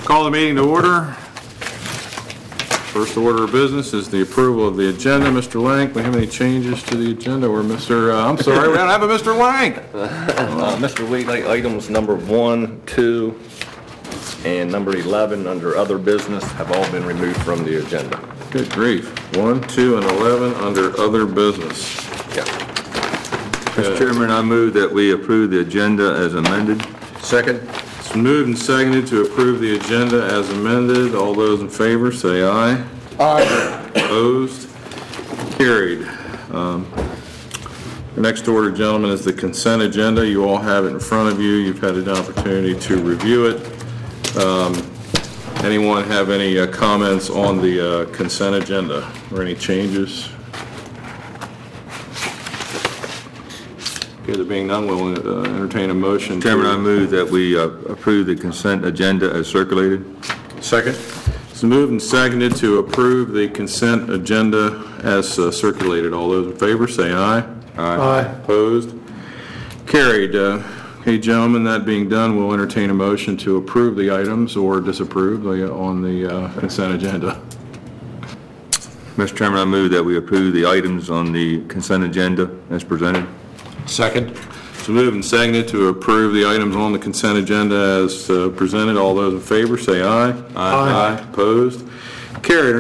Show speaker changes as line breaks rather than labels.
Call the meeting to order. First order of business is the approval of the agenda. Mr. Lank, we have any changes to the agenda? Or Mr. I'm sorry, we don't have a Mr. Lank.
Mr. Lee, items number 1, 2, and number 11 under other business have all been removed from the agenda.
Good grief. 1, 2, and 11 under other business.
Yeah.
Mr. Chairman, I move that we approve the agenda as amended.
Second. It's moved and seconded to approve the agenda as amended. All those in favor say aye. Aye. Opposed? Carried. The next order, gentlemen, is the consent agenda. You all have it in front of you. You've had an opportunity to review it. Anyone have any comments on the consent agenda or any changes? Okay, there being none, we'll entertain a motion.
Chairman, I move that we approve the consent agenda as circulated.
Second. It's moved and seconded to approve the consent agenda as circulated. All those in favor say aye.
Aye.
Opposed? Carried. Okay, gentlemen, that being done, we'll entertain a motion to approve the items or disapprove on the consent agenda.
Mr. Chairman, I move that we approve the items on the consent agenda as presented.
Second. It's moved and seconded to approve the items on the consent agenda as presented. All those in favor say aye. Aye. Opposed? Carried.